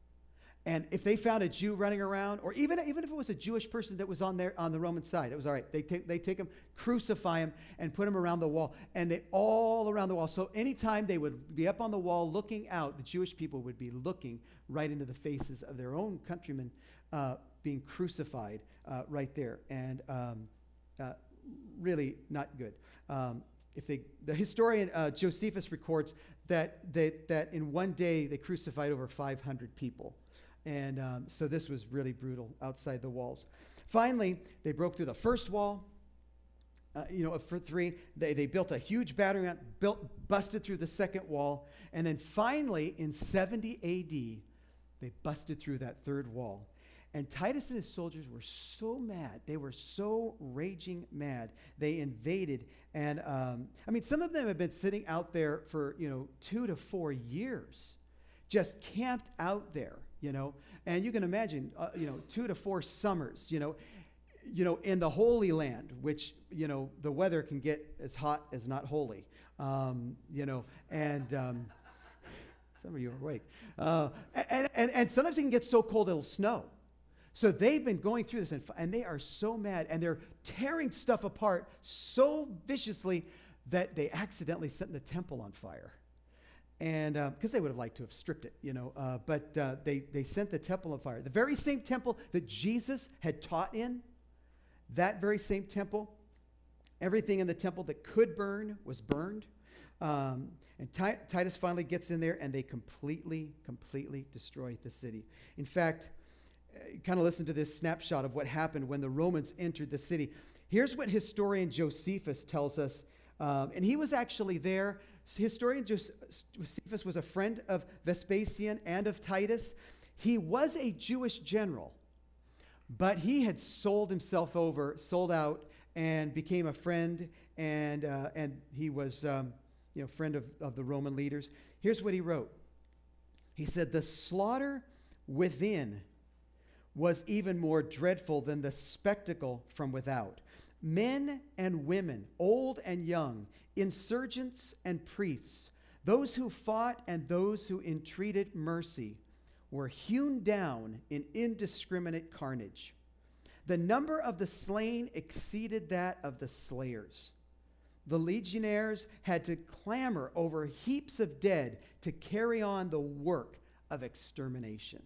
And if they found a Jew running around, or even, even if it was a Jewish person that was on there on the Roman side, it was all right. They take they take him, crucify him, and put him around the wall. And they all around the wall. So anytime they would be up on the wall looking out, the Jewish people would be looking right into the faces of their own countrymen uh, being crucified uh, right there. And um, uh, really not good. Um, if they, the historian uh, Josephus records that, they, that in one day they crucified over five hundred people. And um, so this was really brutal outside the walls. Finally, they broke through the first wall. Uh, you know, for three, they, they built a huge battering ram, built, busted through the second wall. And then finally, in seventy A D, they busted through that third wall. And Titus and his soldiers were so mad. They were so raging mad. They invaded. And, um, I mean, some of them have been sitting out there for, you know, two to four years, just camped out there, you know. And you can imagine, uh, you know, two to four summers, you know, you know, in the Holy Land, which, you know, the weather can get as hot as not holy, um, you know, and... Um, some of you are awake. Uh, and, and, and sometimes it can get so cold it'll snow. So they've been going through this, and, and they are so mad, and they're tearing stuff apart so viciously that they accidentally set the temple on fire. And because uh, they would have liked to have stripped it, you know, uh, but uh, they, they sent the temple on fire. The very same temple that Jesus had taught in, that very same temple, everything in the temple that could burn was burned. Um, and Ti- Titus finally gets in there, and they completely, completely destroy the city. In fact, uh, kind of listen to this snapshot of what happened when the Romans entered the city. Here's what historian Josephus tells us, um, and he was actually there. Historian Josephus was a friend of Vespasian and of Titus. He was a Jewish general, but he had sold himself over, sold out, and became a friend, and uh, and he was um, you know friend of, of the Roman leaders. Here's what he wrote. He said, "The slaughter within was even more dreadful than the spectacle from without. Men and women, old and young, insurgents and priests, those who fought and those who entreated mercy, were hewn down in indiscriminate carnage. The number of the slain exceeded that of the slayers. The legionnaires had to clamor over heaps of dead to carry on the work of extermination."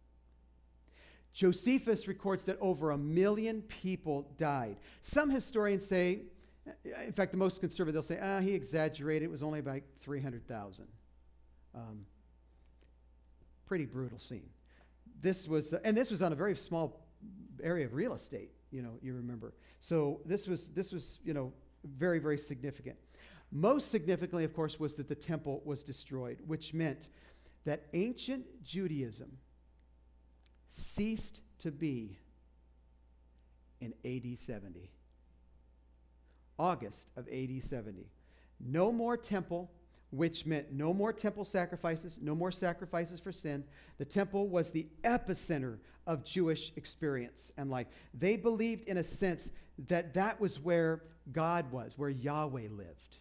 Josephus records that over a million people died. Some historians say, in fact, the most conservative, they'll say, ah, he exaggerated. It was only about three hundred thousand. Um, pretty brutal scene. This was, uh, and this was on a very small area of real estate, you know, you remember. So this was, this was, you know, very, very significant. Most significantly, of course, was that the temple was destroyed, which meant that ancient Judaism ceased to be in A D seventy. August of A D seventy. No more temple, which meant no more temple sacrifices, no more sacrifices for sin. The temple was the epicenter of Jewish experience and life. They believed, in a sense, that that was where God was, where Yahweh lived.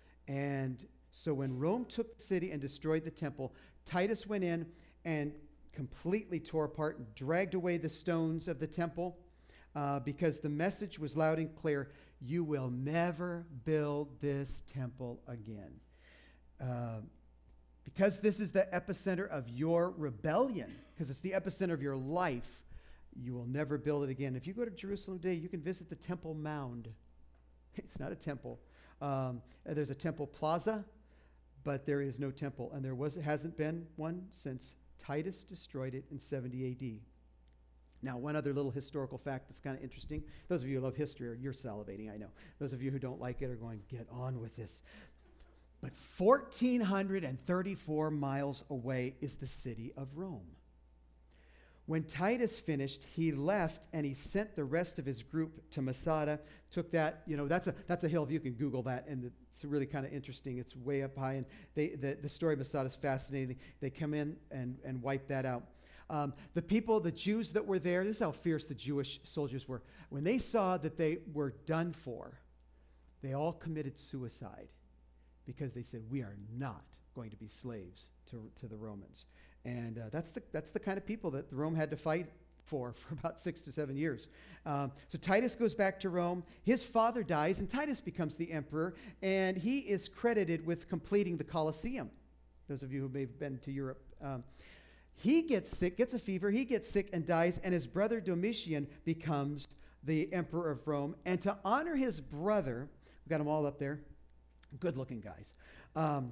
And so when Rome took the city and destroyed the temple, Titus went in and completely tore apart and dragged away the stones of the temple uh, because the message was loud and clear: you will never build this temple again. Uh, because this is the epicenter of your rebellion, because it's the epicenter of your life, you will never build it again. If you go to Jerusalem today, you can visit the Temple Mound. It's not a temple. Um, there's a temple plaza, but there is no temple, and there was hasn't been one since Titus destroyed it in seventy A D. Now, one other little historical fact that's kind of interesting. Those of you who love history, you're salivating, I know. Those of you who don't like it are going, get on with this. But one thousand four hundred thirty-four miles away is the city of Rome. When Titus finished, he left and he sent the rest of his group to Masada. Took that, you know, that's a that's a hill. If you can Google that, and it's really kind of interesting. It's way up high, and they the, the story of Masada is fascinating. They come in and, and wipe that out. Um, the people, the Jews that were there, this is how fierce the Jewish soldiers were. When they saw that they were done for, they all committed suicide because they said, we are not going to be slaves to, to the Romans. And uh, that's the that's the kind of people that Rome had to fight for for about six to seven years. Um, so Titus goes back to Rome. His father dies, and Titus becomes the emperor, and he is credited with completing the Colosseum. Those of you who may have been to Europe. Um, he gets sick, gets a fever, he gets sick and dies, and his brother Domitian becomes the emperor of Rome. And to honor his brother, we've got them all up there, good-looking guys. Um,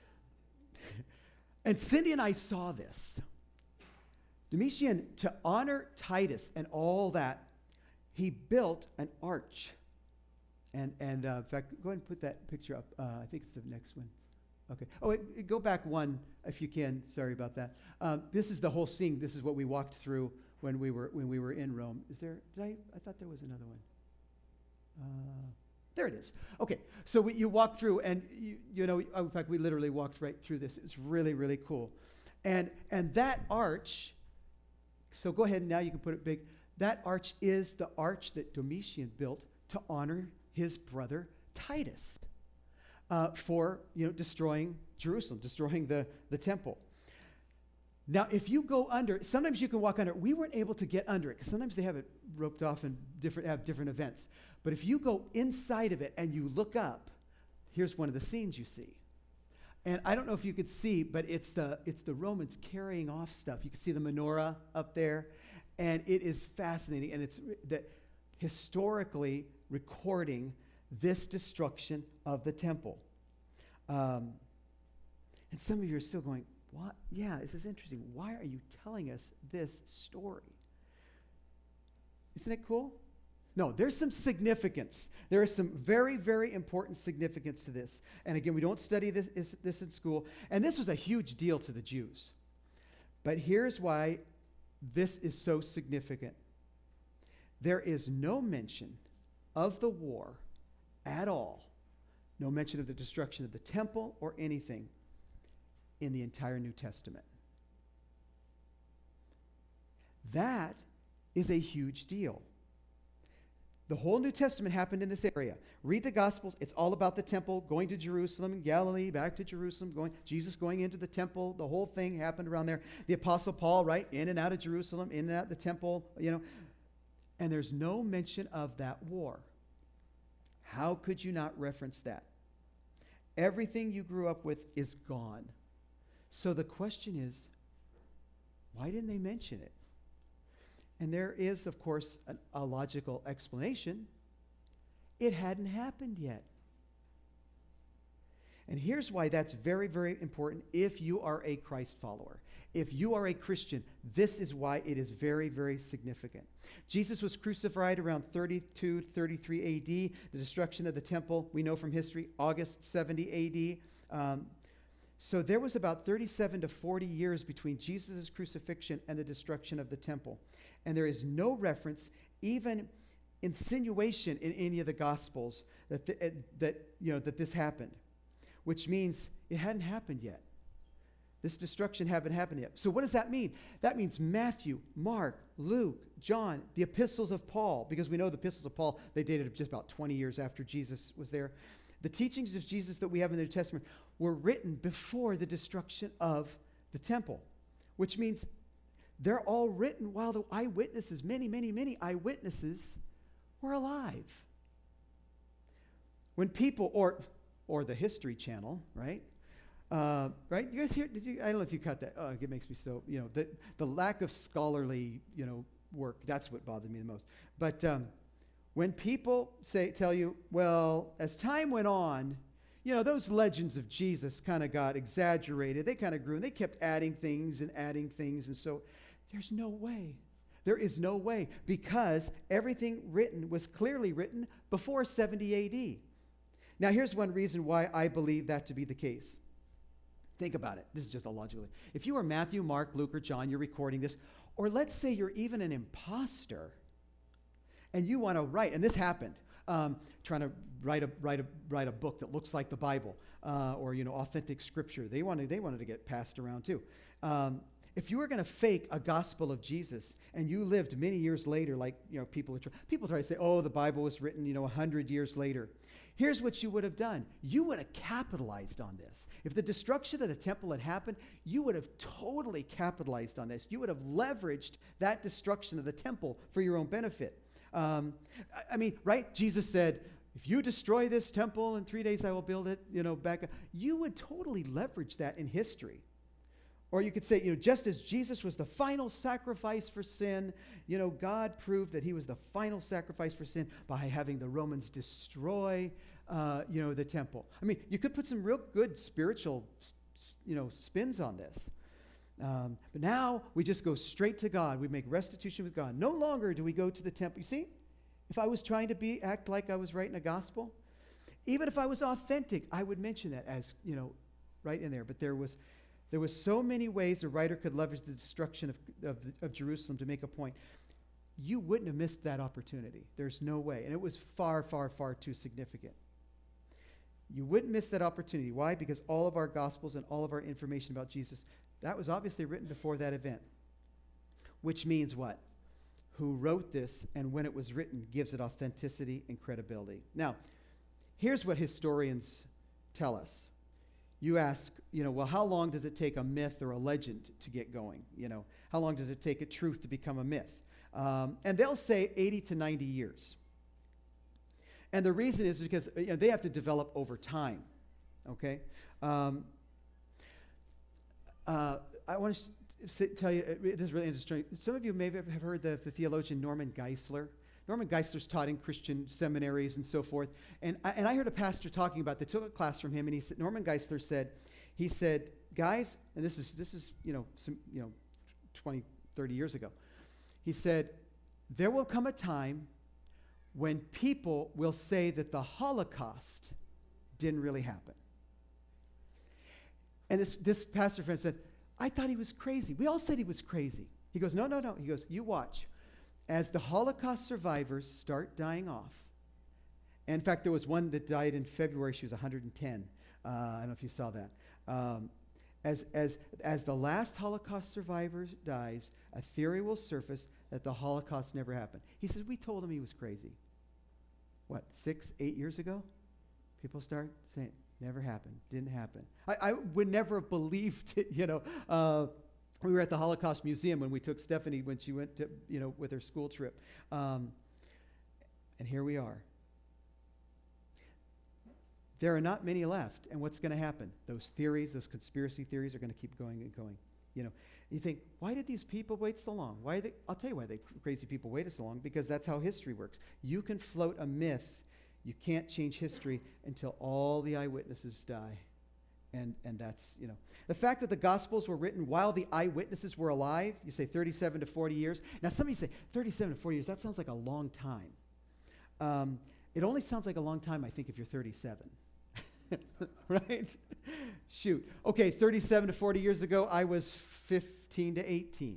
And Cindy and I saw this. Domitian, to honor Titus and all that, he built an arch. And, and uh, in fact, go ahead and put that picture up. Uh, I think it's the next one. Okay. Oh, wait, go back one if you can. Sorry about that. Um, this is the whole scene. This is what we walked through when we were when we were in Rome. Is there? Did I? I thought there was another one. Uh, There it is. Okay, so we, you walk through, and you, you know, in fact, we literally walked right through this. It's really, really cool. And and that arch, so go ahead and now you can put it big. That arch is the arch that Domitian built to honor his brother Titus uh, for, you know, destroying Jerusalem, destroying the, the temple. Now, if you go under, sometimes you can walk under. We weren't able to get under it because sometimes they have it roped off and different have different events. But if you go inside of it and you look up, here's one of the scenes you see. And I don't know if you could see, but it's the it's the Romans carrying off stuff. You can see the menorah up there, and it is fascinating. And it's that historically recording this destruction of the temple. Um, and some of you are still going, what? Yeah, this is interesting. Why are you telling us this story? Isn't it cool? No, there's some significance. There is some very, very important significance to this. And again, we don't study this, this, this in school. And this was a huge deal to the Jews. But here's why this is so significant. There is no mention of the war at all. No mention of the destruction of the temple or anything in the entire New Testament. That is a huge deal. The whole New Testament happened in this area. Read the Gospels. It's all about the temple, going to Jerusalem, Galilee, back to Jerusalem, going Jesus going into the temple. The whole thing happened around there. The Apostle Paul, right, in and out of Jerusalem, in and out of the temple, you know. And there's no mention of that war. How could you not reference that? Everything you grew up with is gone. So the question is, why didn't they mention it? And there is, of course, an, a logical explanation. It hadn't happened yet. And here's why that's very, very important if you are a Christ follower. If you are a Christian, this is why it is very, very significant. Jesus was crucified around thirty-two to thirty-three A D. The destruction of the temple, we know from history, August seventy A D. Um, so there was about thirty-seven to forty years between Jesus' crucifixion and the destruction of the temple. And there is no reference, even insinuation in any of the Gospels that, the, uh, that, you know, that this happened, which means it hadn't happened yet. This destruction hadn't happened yet. So what does that mean? That means Matthew, Mark, Luke, John, the epistles of Paul, because we know the epistles of Paul, they dated just about twenty years after Jesus was there. The teachings of Jesus that we have in the New Testament were written before the destruction of the temple, which means they're all written while the eyewitnesses, many, many, many eyewitnesses were alive. When people, or or the History Channel, right? Uh, right? You guys hear, did you, I don't know if you cut that. Oh, it makes me so, you know, the, the lack of scholarly, you know, work, that's what bothered me the most. But um, when people say, tell you, well, as time went on, you know, those legends of Jesus kind of got exaggerated. They kind of grew, and they kept adding things and adding things. And so there's no way. There is no way, because everything written was clearly written before seventy A D. Now, here's one reason why I believe that to be the case. Think about it. This is just a logical. If you are Matthew, Mark, Luke, or John, you're recording this, or let's say you're even an imposter, and you want to write, and this happened, um, trying to write a write a write a book that looks like the Bible, uh, or you know, authentic scripture. They wanted they wanted to get passed around too. Um, if you were going to fake a gospel of Jesus, and you lived many years later, like you know, people are try, people try to say, oh, the Bible was written, you know, a hundred years later. Here's what you would have done. You would have capitalized on this. If the destruction of the temple had happened, you would have totally capitalized on this. You would have leveraged that destruction of the temple for your own benefit. Um, I, I mean, right? Jesus said, if you destroy this temple in three days, I will build it, you know, back up. You would totally leverage that in history. Or you could say, you know, just as Jesus was the final sacrifice for sin, you know, God proved that he was the final sacrifice for sin by having the Romans destroy, uh, you know, the temple. I mean, you could put some real good spiritual, you know, spins on this. Um, but now we just go straight to God. We make restitution with God. No longer do we go to the temple. You see, if I was trying to be act like I was writing a gospel, even if I was authentic, I would mention that as, you know, right in there. But there was... There were so many ways a writer could leverage the destruction of, of, of Jerusalem to make a point. You wouldn't have missed that opportunity. There's no way. And it was far, far, far too significant. You wouldn't miss that opportunity. Why? Because all of our Gospels and all of our information about Jesus, that was obviously written before that event. Which means what? Who wrote this and when it was written gives it authenticity and credibility. Now, here's what historians tell us. You ask, you know, well, how long does it take a myth or a legend to get going? You know, how long does it take a truth to become a myth? Um, and they'll say eighty to ninety years. And the reason is because you know, they have to develop over time, okay? Um, uh, I want to s- tell you, it is really interesting. Some of you may have heard the, the theologian Norman Geisler. Norman Geisler's taught in Christian seminaries and so forth. And I, and I heard a pastor talking about, they took a class from him, and he said, Norman Geisler said, he said, guys, and this is, this is you know, some, you know, twenty, thirty years ago. He said, there will come a time when people will say that the Holocaust didn't really happen. And this, this pastor friend said, I thought he was crazy. We all said he was crazy. He goes, no, no, no. He goes, you watch. As the Holocaust survivors start dying off, and in fact, there was one that died in February. She was one hundred ten. Uh, I don't know if you saw that. Um, as, as, as the last Holocaust survivor dies, a theory will surface that the Holocaust never happened. He says, we told him he was crazy. What, six, eight years ago? People start saying, never happened, didn't happen. I, I would never have believed it, you know. Uh, we were at the Holocaust Museum when we took Stephanie when she went to, you know, with her school trip. Um, and here we are. There are not many left. And what's going to happen? Those theories, those conspiracy theories are going to keep going and going. You know, you think, why did these people wait so long? Why they, I'll tell you why they crazy people waited so long, because that's how history works. You can float a myth. You can't change history until all the eyewitnesses die. And and that's, you know. The fact that the Gospels were written while the eyewitnesses were alive, you say thirty-seven to forty years. Now, some of you say, thirty-seven to forty years, that sounds like a long time. Um, it only sounds like a long time, I think, if you're thirty-seven. Right? Shoot. Okay, thirty-seven to forty years ago, I was fifteen to eighteen.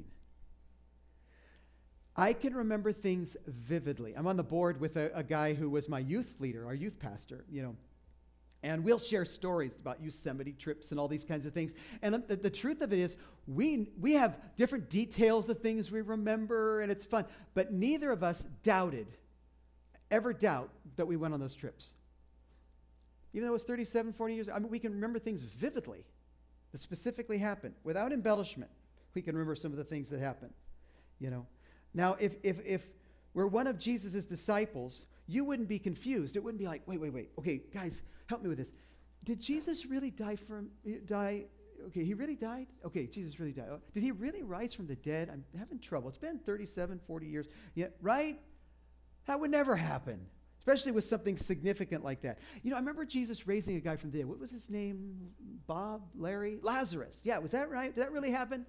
I can remember things vividly. I'm on the board with a, a guy who was my youth leader, our youth pastor, you know. And we'll share stories about Yosemite trips and all these kinds of things. And the, the truth of it is, we, we have different details of things we remember, and it's fun. But neither of us doubted, ever doubt, that we went on those trips. Even though it was thirty-seven, forty years, I mean, we can remember things vividly that specifically happened. Without embellishment, we can remember some of the things that happened, you know. Now, if, if, if we're one of Jesus' disciples, you wouldn't be confused. It wouldn't be like, wait, wait, wait. Okay, guys, help me with this. Did Jesus really die from, die? Okay, he really died? Okay, Jesus really died. Oh, did he really rise from the dead? I'm having trouble. It's been thirty-seven, forty years. Yeah, right? That would never happen, especially with something significant like that. You know, I remember Jesus raising a guy from the dead. What was his name? Bob? Larry? Lazarus. Yeah, was that right? Did that really happen?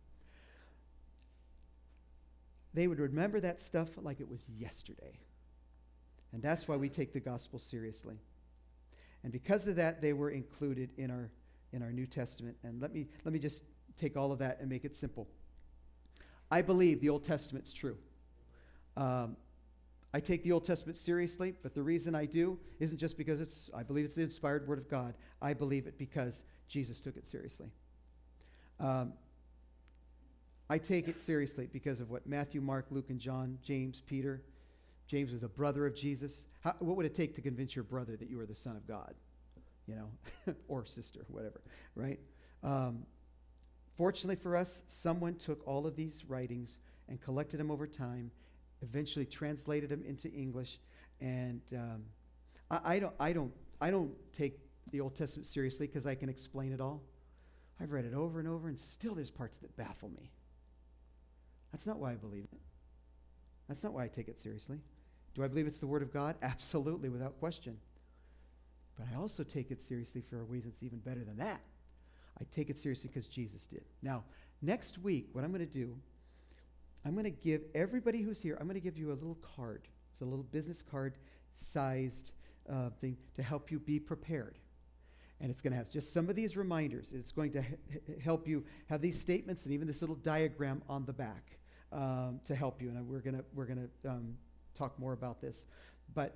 They would remember that stuff like it was yesterday. And that's why we take the gospel seriously. And because of that, they were included in our in our New Testament. And let me let me just take all of that and make it simple. I believe the Old Testament's true. Um, I take the Old Testament seriously, but the reason I do isn't just because it's I believe it's the inspired word of God. I believe it because Jesus took it seriously. Um, I take it seriously because of what Matthew, Mark, Luke, and John, James, Peter. James was a brother of Jesus. How, what would it take to convince your brother that you were the Son of God? You know, or sister, whatever, right? Um, fortunately for us, someone took all of these writings and collected them over time, eventually translated them into English, and um, I, I don't, I don't, I don't take the Old Testament seriously because I can explain it all. I've read it over and over, and still there's parts that baffle me. That's not why I believe it. That's not why I take it seriously. Do I believe it's the Word of God? Absolutely, without question. But I also take it seriously for a reason that's even better than that. I take it seriously because Jesus did. Now, next week, what I'm going to do, I'm going to give everybody who's here, I'm going to give you a little card. It's a little business card sized uh, thing to help you be prepared. And it's going to have just some of these reminders. It's going to h- help you have these statements and even this little diagram on the back um, to help you. And we're going to we're going to um, talk more about this. But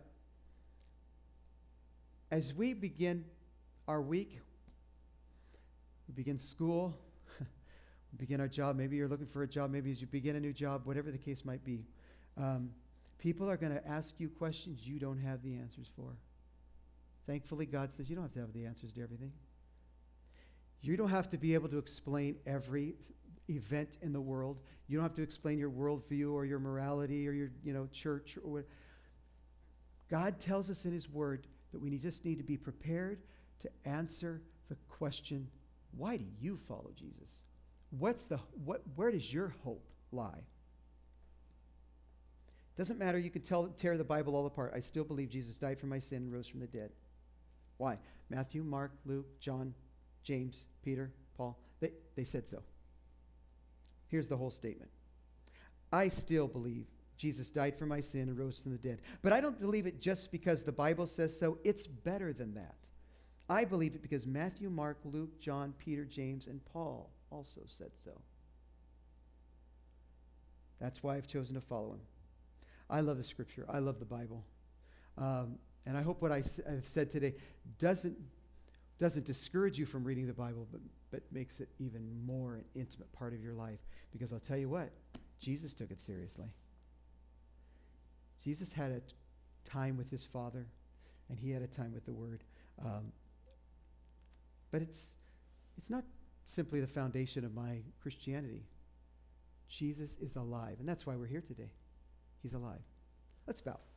as we begin our week, we begin school, we begin our job. Maybe you're looking for a job. Maybe as you begin a new job, whatever the case might be, um, people are going to ask you questions you don't have the answers for. Thankfully, God says you don't have to have the answers to everything. You don't have to be able to explain every event in the world. You don't have to explain your worldview or your morality or your, you know, church or what. God tells us in his word that we need, just need to be prepared to answer the question, why do you follow Jesus? What's the, what, where does your hope lie? Doesn't matter, you can tell, tear the Bible all apart. I still believe Jesus died for my sin and rose from the dead. Why? Matthew, Mark, Luke, John, James, Peter, Paul, they, they said so. Here's the whole statement. I still believe Jesus died for my sin and rose from the dead. But I don't believe it just because the Bible says so. It's better than that. I believe it because Matthew, Mark, Luke, John, Peter, James, and Paul also said so. That's why I've chosen to follow him. I love the Scripture. I love the Bible. Um, and I hope what I, have said today doesn't, doesn't discourage you from reading the Bible, but, but makes it even more an intimate part of your life. Because I'll tell you what, Jesus took it seriously. Jesus had a t- time with his Father, and he had a time with the Word. Um, but it's, it's not simply the foundation of my Christianity. Jesus is alive, and that's why we're here today. He's alive. Let's bow.